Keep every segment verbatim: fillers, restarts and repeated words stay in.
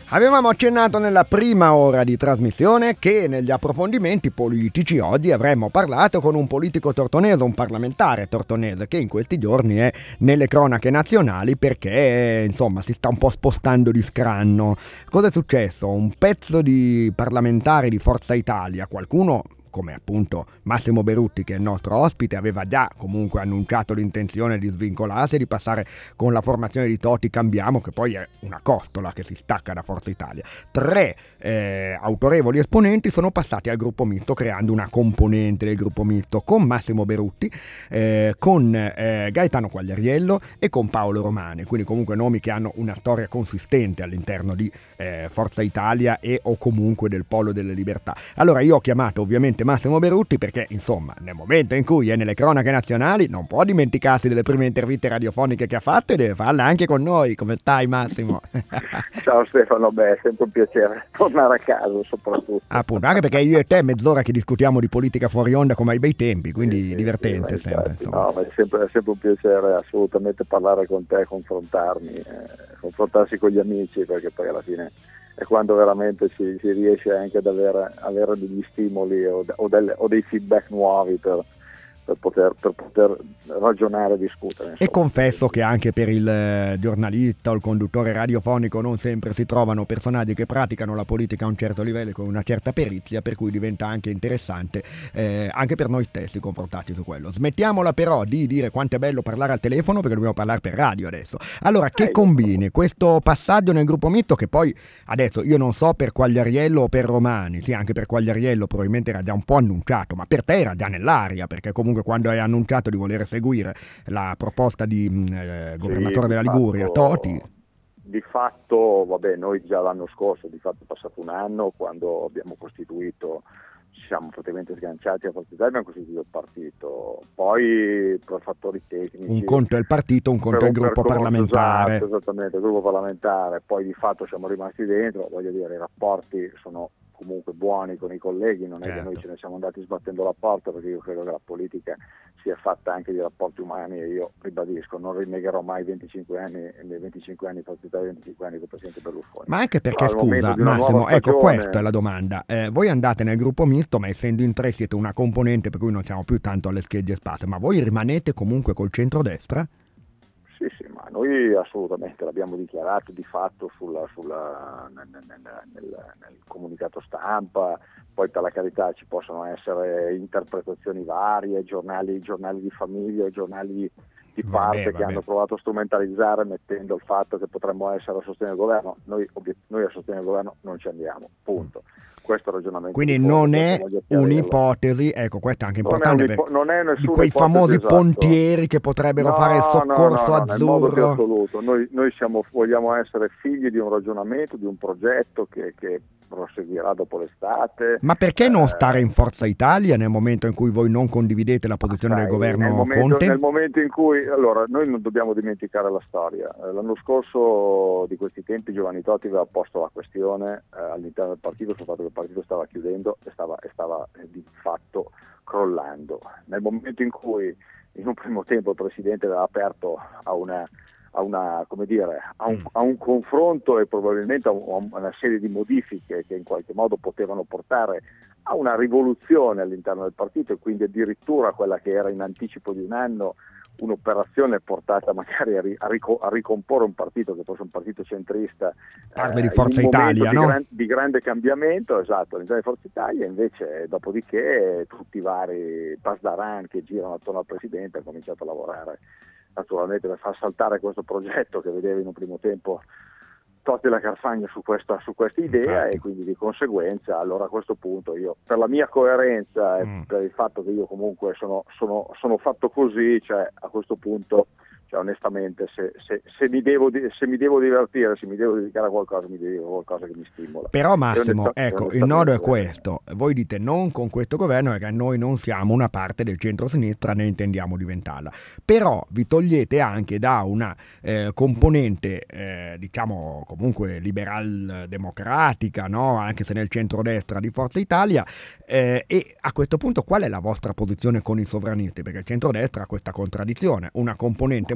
Avevamo accennato nella prima ora di trasmissione che negli approfondimenti politici oggi avremmo parlato con un politico tortonese, un parlamentare tortonese che in questi giorni è nelle cronache nazionali perché insomma si sta un po' spostando di scranno. Cosa è successo? Un pezzo di parlamentari di Forza Italia, qualcuno come appunto Massimo Berutti, che è il nostro ospite, aveva già comunque annunciato l'intenzione di svincolarsi e di passare con la formazione di Toti Cambiamo, che poi è una costola che si stacca da Forza Italia. Tre eh, autorevoli esponenti sono passati al gruppo misto, creando una componente del gruppo misto con Massimo Berutti, eh, con eh, Gaetano Quagliariello e con Paolo Romani, quindi comunque nomi che hanno una storia consistente all'interno di eh, Forza Italia e o comunque del Polo delle Libertà. Allora io ho chiamato ovviamente Massimo Berutti perché insomma nel momento in cui è nelle cronache nazionali non può dimenticarsi delle prime interviste radiofoniche che ha fatto e deve farle anche con noi. Come stai, Massimo? Ciao Stefano, beh, è sempre un piacere tornare a casa soprattutto. Appunto, anche perché io e te mezz'ora che discutiamo di politica fuori onda come ai bei tempi, quindi sì, divertente sì, sempre. Infatti, no, ma è sempre, è sempre un piacere assolutamente parlare con te, confrontarmi, eh, confrontarsi con gli amici, perché poi alla fine è quando veramente si, si riesce anche ad avere, avere degli stimoli o, o, delle, o dei feedback nuovi per, per, poter, per poter ragionare e discutere. Insomma. E confesso che anche per il giornalista o il conduttore radiofonico non sempre si trovano personaggi che praticano la politica a un certo livello con una certa perizia, per cui diventa anche interessante eh, anche per noi stessi confrontarci su quello. Smettiamola però di dire quanto è bello parlare al telefono, perché dobbiamo parlare per radio adesso. Allora, che combini questo passaggio nel gruppo misto, che poi adesso io non so per Quagliariello o per Romani, sì, anche per Quagliariello probabilmente era già un po' annunciato, ma per te era già nell'aria, perché comunque quando hai annunciato di voler seguire la proposta di eh, governatore sì, della di Liguria, fatto, Toti. Di fatto, vabbè, noi già l'anno scorso, di fatto è passato un anno, quando abbiamo costituito, ci siamo praticamente sganciati a Forza Italia, abbiamo costituito il partito, poi per fattori tecnici. Un conto è il partito, un conto è il gruppo percorso, parlamentare. Esatto, esattamente, il gruppo parlamentare, poi di fatto siamo rimasti dentro, voglio dire, i rapporti sono comunque buoni con i colleghi, non è certo. Che noi ce ne siamo andati sbattendo la porta, perché io credo che la politica sia fatta anche di rapporti umani e io ribadisco, non rinnegherò mai venticinque anni, nei venticinque anni Forza Italia, venticinque anni con il Presidente Berlusconi. Ma anche perché, Però, scusa Massimo, stagione... ecco questa è la domanda, eh, voi andate nel gruppo misto, ma essendo in tre siete una componente per cui non siamo più tanto alle schegge sparse, ma voi rimanete comunque col centrodestra? Sì, sì, ma noi assolutamente l'abbiamo dichiarato di fatto sulla, sulla, nel, nel, nel, nel comunicato stampa, poi per la carità ci possono essere interpretazioni varie, giornali, giornali di famiglia, giornali di parte vabbè, che vabbè. hanno provato a strumentalizzare mettendo il fatto che potremmo essere a sostegno del governo. Noi, noi a sostegno del governo non ci andiamo, punto. Questo ragionamento. Quindi non è un'ipotesi, ecco, questo è anche importante, non è, non è di quei famosi esatto. pontieri che potrebbero no, fare il soccorso no, no, no, azzurro. Nel modo più assoluto. Noi, noi siamo, vogliamo essere figli di un ragionamento, di un progetto che, che proseguirà dopo l'estate. Ma perché non eh, stare in Forza Italia nel momento in cui voi non condividete la posizione sai, del governo nel momento, Conte? Nel momento in cui, allora, noi non dobbiamo dimenticare la storia. L'anno scorso di questi tempi Giovanni Toti aveva posto la questione eh, all'interno del partito sul fatto che il partito stava chiudendo e stava, e stava eh, di fatto crollando. Nel momento in cui in un primo tempo il Presidente aveva aperto a una a una, come dire, a un, a un confronto e probabilmente a, un, a una serie di modifiche che in qualche modo potevano portare a una rivoluzione all'interno del partito e quindi addirittura quella che era in anticipo di un anno un'operazione portata magari a, ri, a, rico, a ricomporre un partito che fosse un partito centrista. Parla eh, di Forza in un Italia, di no? Gran, di grande cambiamento, esatto, all'interno di Forza Italia, invece dopodiché tutti i vari Pasdaran che girano attorno al Presidente hanno cominciato a lavorare naturalmente per far saltare questo progetto che vedeva in un primo tempo Totti la Carfagna su questa, su questa idea. Infatti. E quindi di conseguenza allora a questo punto io per la mia coerenza mm. e per il fatto che io comunque sono, sono, sono fatto così, cioè a questo punto cioè onestamente se, se, se, mi devo, se mi devo divertire, se mi devo dedicare a qualcosa, mi dedico a qualcosa che mi stimola. Però Massimo, ecco, il nodo è questo, voi dite non con questo governo perché noi non siamo una parte del centro-sinistra né intendiamo diventarla, però vi togliete anche da una eh, componente eh, diciamo comunque liberal-democratica, no? Anche se nel centrodestra di Forza Italia, eh, e a questo punto qual è la vostra posizione con i sovranisti? Perché il centrodestra ha questa contraddizione, una componente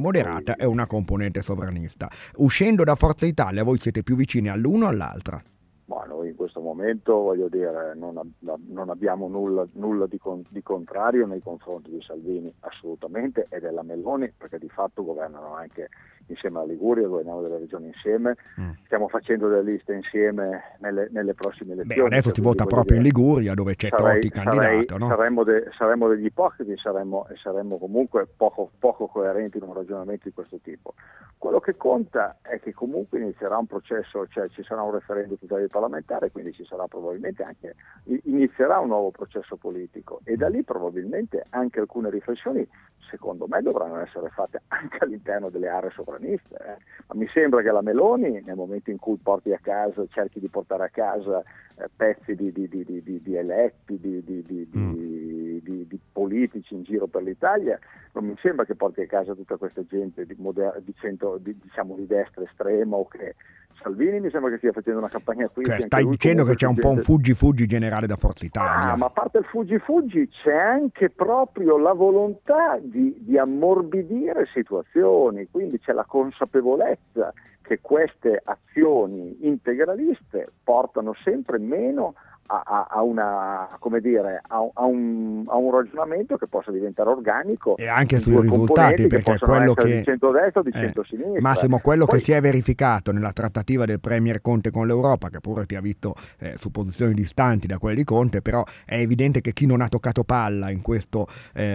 moderata e una componente sovranista. Uscendo da Forza Italia, voi siete più vicini all'uno o all'altra? Ma noi in questo momento, voglio dire, non, ab- non abbiamo nulla, nulla di, con- di contrario nei confronti di Salvini, assolutamente, e della Meloni, perché di fatto governano anche insieme alla Liguria, governiamo delle regioni insieme, mm. stiamo facendo delle liste insieme nelle, nelle prossime elezioni. Beh, adesso si vota proprio dire, in Liguria, dove c'è sarei, Toti candidato, sarei, no? Saremmo, de- saremmo degli ipocriti, saremmo, e saremmo comunque poco, poco coerenti in un ragionamento di questo tipo. Quello che conta è che comunque inizierà un processo, cioè ci sarà un referendum totale parlamentare, quindi ci sarà probabilmente anche, inizierà un nuovo processo politico, e da lì probabilmente anche alcune riflessioni, secondo me, dovranno essere fatte anche all'interno delle aree sovraniste. Eh. Ma mi sembra che la Meloni, nel momento in cui porti a casa, cerchi di portare a casa eh, pezzi di, di, di, di, di eletti, di, di, di, mm. di, di, di politici in giro per l'Italia, non mi sembra che porti a casa tutta questa gente di, moder- di, centro, di, diciamo di destra estrema, o che Salvini mi sembra che stia facendo una campagna qui. Cioè, stai dicendo che c'è un gente... po' un fuggi-fuggi generale da Forza Italia. Ah, ma a parte il fuggi-fuggi c'è anche proprio la volontà di, di ammorbidire situazioni, quindi c'è la consapevolezza che queste azioni integraliste portano sempre meno a, a, a una, come dire, a, a, un, a un ragionamento che possa diventare organico, e anche sui risultati, perché che quello che di centrodestra o di eh, centrosinistra. Massimo, quello Poi, che si è verificato nella trattativa del Premier Conte con l'Europa, che pure ti ha visto eh, su posizioni distanti da quelle di Conte, però è evidente che chi non ha toccato palla in questo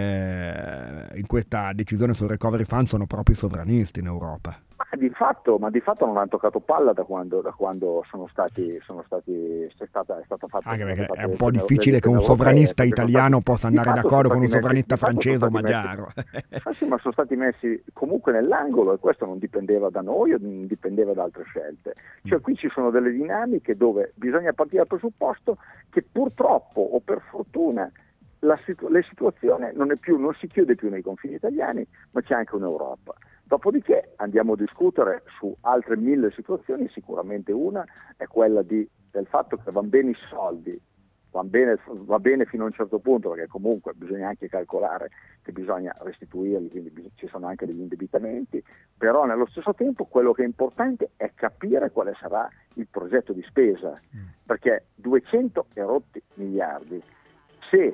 eh, in questa decisione sul recovery fund sono proprio i sovranisti in Europa. Ma di fatto, ma di fatto non hanno toccato palla da quando, da quando sono stati, sono stati, è stata, è stata fatta. Anche perché fatta è un po' difficile che un sovranista europee, italiano stati, possa andare d'accordo con un sovranista messi, francese o magyaro. Messi, sì, ma sono stati messi comunque nell'angolo, e questo non dipendeva da noi, o non dipendeva da altre scelte. Cioè mm. qui ci sono delle dinamiche dove bisogna partire dal presupposto che purtroppo o per fortuna la situ- la situazione non è più, non si chiude più nei confini italiani, ma c'è anche un'Europa. Dopodiché andiamo a discutere su altre mille situazioni, sicuramente una è quella di, del fatto che vanno bene i soldi, va bene, va bene fino a un certo punto, perché comunque bisogna anche calcolare che bisogna restituirli, quindi bis- ci sono anche degli indebitamenti, però nello stesso tempo quello che è importante è capire quale sarà il progetto di spesa, perché duecento e rotti miliardi, se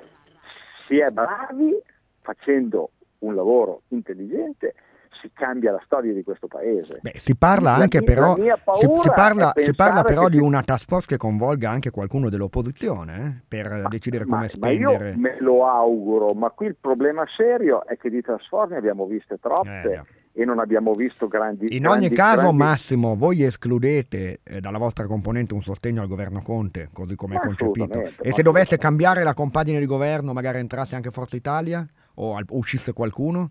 si è bravi facendo un lavoro intelligente, si cambia la storia di questo paese. Beh, si parla la anche mia, però la si, si parla, si parla però di si... una task force che convolga anche qualcuno dell'opposizione eh, per ma, decidere ma, come spendere. Ma io me lo auguro, ma qui il problema serio è che di task force ne abbiamo viste troppe eh, e non abbiamo visto grandi. In grandi, ogni caso, grandi... Massimo, voi escludete eh, dalla vostra componente un sostegno al governo Conte, così come è concepito. E se dovesse cambiare la compagine di governo, magari entrasse anche Forza Italia o al, uscisse qualcuno?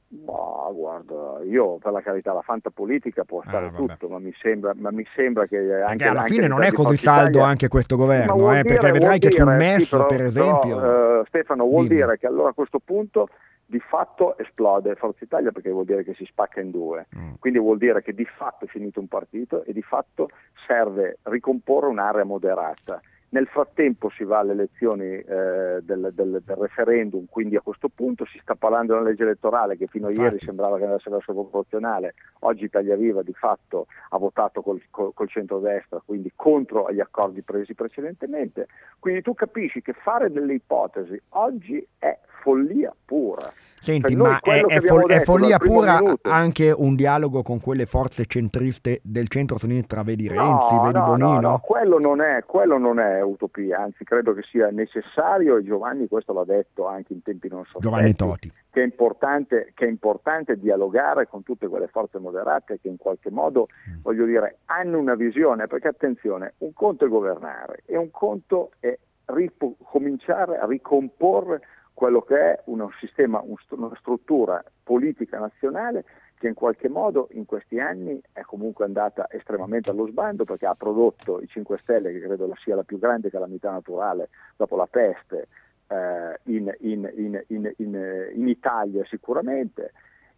Ma guarda, io per la carità la fantapolitica può stare ah, tutto, ma mi sembra, ma mi sembra che anche, perché alla anche fine non è così saldo Italia, anche questo governo, sì, eh, dire, perché vedrai che dire, sul M E S, sì, però, per esempio, però, uh, Stefano, vuol dimmi. dire che allora a questo punto di fatto esplode Forza Italia, perché vuol dire che si spacca in due, mm. quindi vuol dire che di fatto è finito un partito e di fatto serve ricomporre un'area moderata. Nel frattempo si va alle elezioni eh, del, del, del referendum, quindi a questo punto si sta parlando di una legge elettorale che fino a ieri sembrava che andasse verso proporzionale, oggi Italia Viva di fatto ha votato col, col, col centrodestra, quindi contro gli accordi presi precedentemente, quindi tu capisci che fare delle ipotesi oggi è follia pura. Senti, ma è, è, fol- è follia pura minuto. Anche un dialogo con quelle forze centriste del centro-sinistra, vedi Renzi, no, vedi no, Bonino? No, no, quello non è, quello non è utopia, anzi credo che sia necessario, e Giovanni questo l'ha detto anche in tempi non sospetti, Giovanni Toti. Che è importante, che è importante dialogare con tutte quelle forze moderate che in qualche modo, mm. voglio dire, hanno una visione, perché attenzione, un conto è governare e un conto è rip- cominciare a ricomporre quello che è uno sistema, una struttura politica nazionale che in qualche modo in questi anni è comunque andata estremamente allo sbando, perché ha prodotto i cinque Stelle, che credo sia la più grande calamità naturale dopo la peste eh, in, in, in, in, in, in Italia sicuramente,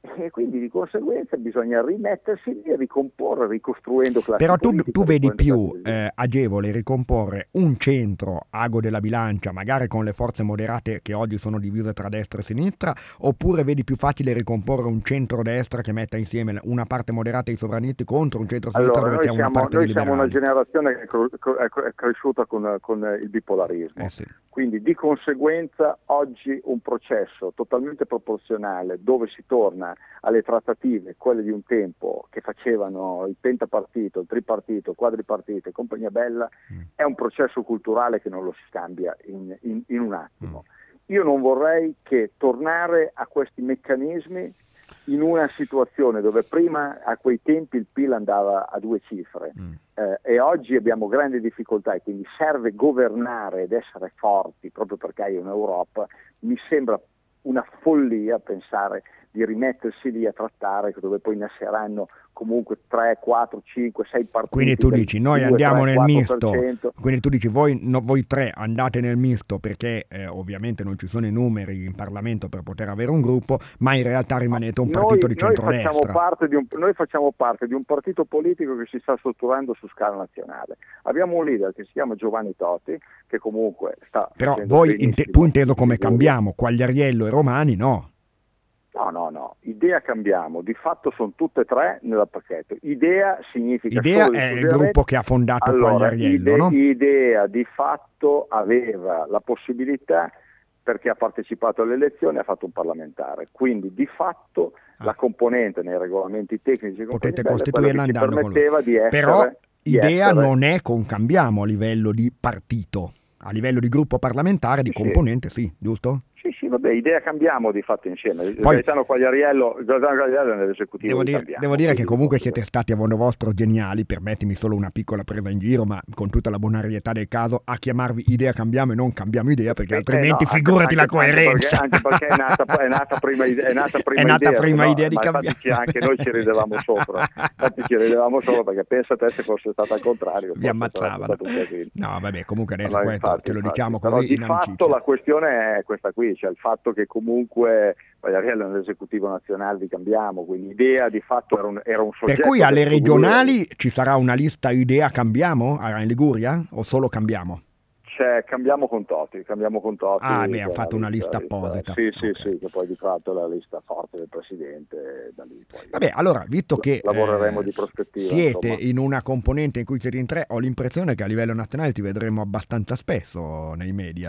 E quindi di conseguenza bisogna rimettersi lì e ricomporre, ricostruendo classi Però tu, politiche, tu vedi più classi- eh, agevole ricomporre un centro ago della bilancia, magari con le forze moderate che oggi sono divise tra destra e sinistra, oppure vedi più facile ricomporre un centro-destra che metta insieme una parte moderata dei sovranisti contro un centro-sinistra Allora, dove noi c'è una siamo, parte noi dei siamo una liberali? generazione che è cro- cro- è cre- è cresciuta con, con il bipolarismo, Eh sì. quindi di conseguenza oggi un processo totalmente proporzionale dove si torna alle trattative, quelle di un tempo che facevano il pentapartito, il tripartito, il quadripartito e compagnia bella, Mm. è un processo culturale che non lo si cambia in, in- in un attimo. Mm. Io non vorrei che tornare a questi meccanismi in una situazione dove prima a quei tempi il P I L andava a due cifre Mm. eh, e oggi abbiamo grandi difficoltà e quindi serve governare ed essere forti proprio perché hai un'Europa, mi sembra una follia pensare di rimettersi lì a trattare dove poi nasceranno comunque tre, quattro, cinque, sei partiti. Quindi tu dici noi due, andiamo tre, nel misto, quattro per cento. quindi tu dici voi, no, voi tre andate nel misto perché eh, ovviamente non ci sono i numeri in Parlamento per poter avere un gruppo, ma in realtà rimanete un partito Noi, di noi, facciamo centrodestra. parte di un, noi facciamo parte di un partito politico che si sta strutturando su scala nazionale. Abbiamo un leader che si chiama Giovanni Toti, che comunque sta Però facendo voi, benissimo inte- tu inteso in come Liguria. cambiamo, Quagliariello e Romani, no? No, no, no, idea cambiamo, di fatto sono tutte e tre nel pacchetto. Idea significa Idea solo è il esclusivamente- gruppo che ha fondato allora, Quagliariello, ide- no? Idea di fatto aveva la possibilità, perché ha partecipato alle elezioni, ha fatto un parlamentare, quindi di fatto Ah. la componente nei regolamenti tecnici e Potete compagnia bella è quella costituirla che ci andando con lui. permetteva di essere... Però di idea essere- non è con cambiamo a livello di partito, a livello di gruppo parlamentare, di Sì, sì. componente sì, giusto? Sì, sì, vabbè, idea cambiamo di fatto insieme. Poi- Gaetano Quagliariello, Gaetano Quagliariello è nell'esecutivo Devo di dire, Cambiamo, devo dire che quindi comunque di siete conseguenza- stati a modo vostro geniali, permettimi solo una piccola presa in giro, ma con tutta la bonarietà del caso, a chiamarvi idea cambiamo e non cambiamo idea, perché Eh, altrimenti eh no, figurati anche, la anche- coerenza. Anche perché, anche perché è, nata, è nata prima, ide- è nata prima È nata idea, prima no? idea di Ma cambiare. infatti ci- anche noi ci ridevamo sopra, infatti ci ridevamo sopra perché pensa te se fosse stato al contrario, Vi forse ammazzavano. sarebbe stato un casino. No, vabbè, comunque adesso No, questo infatti, te lo infatti. diciamo Però così di in fatto amicizia. la questione è questa qui, cioè il fatto che comunque Quagliariello è nell'esecutivo nazionale di Cambiamo, quindi idea di fatto era un, era un soggetto... Per cui alle che lui- regionali ci sarà una lista idea cambiamo a in Liguria o solo cambiamo? C'è Cambiamo con Toti, Cambiamo con Toti. Ah, beh, che hanno è fatto una lista apposita. Sì, sì, Ok. sì, che poi di fatto è la lista forte del Presidente, e da lì poi Vabbè, allora, visto che lavoreremo eh, di prospettiva. siete insomma. in una componente in cui siete in tre, ho l'impressione che a livello nazionale ti vedremo abbastanza spesso nei media.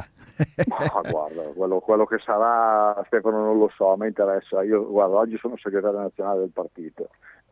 Ma guarda, quello, quello che sarà, Stefano, non lo so, mi interessa. Io, guarda, oggi sono segretario nazionale del partito,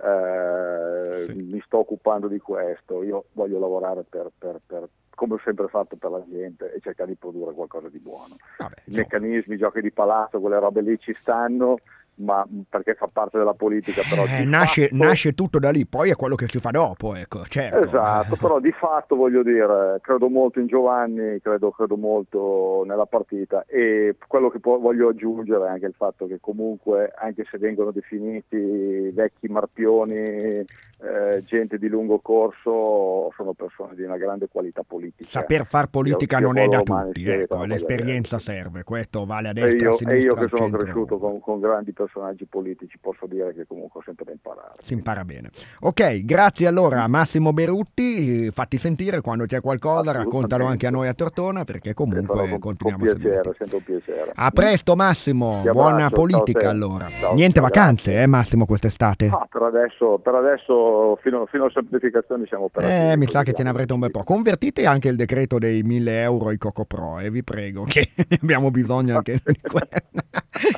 eh, Sì. mi sto occupando di questo, io voglio lavorare per, per, per, come ho sempre fatto per la gente e cercare di produrre qualcosa di buono. Vabbè, I insomma. meccanismi, i giochi di palazzo, quelle robe lì ci stanno, ma perché fa parte della politica, però Eh, di nasce, fatto... nasce tutto da lì, poi è quello che si fa dopo, ecco, certo. Esatto, però di fatto voglio dire, credo molto in Giovanni, credo, credo molto nella partita e quello che poi voglio aggiungere è anche il fatto che comunque, anche se vengono definiti vecchi marpioni, eh, gente di lungo corso, sono persone di una grande qualità politica. Saper far politica Sia- non sia è da Paolo Romani, tutti, sia ecco, Gaetano l'esperienza Quagliariello. serve, questo vale a E destra, a io, sinistra, e io che al sono centro. cresciuto con, con grandi personaggi politici posso dire che comunque ho sempre da imparare. Si impara bene. Ok, grazie allora a Massimo Berutti, fatti sentire quando c'è qualcosa, raccontalo anche a noi a Tortona perché comunque con, continuiamo con a piacere, seguirti. sempre un piacere. A presto Massimo, Ti abbraccio, buona ciao politica te. allora. Ciao, Niente ciao, vacanze grazie. eh Massimo quest'estate? Ah, per adesso, per adesso fino, fino a semplificazioni siamo operativi. Eh, mi così sa che ce ne vediamo. avrete un bel po'. Convertite anche il decreto dei mille euro ai Coco Pro, e eh, vi prego, che ne abbiamo bisogno anche di quello.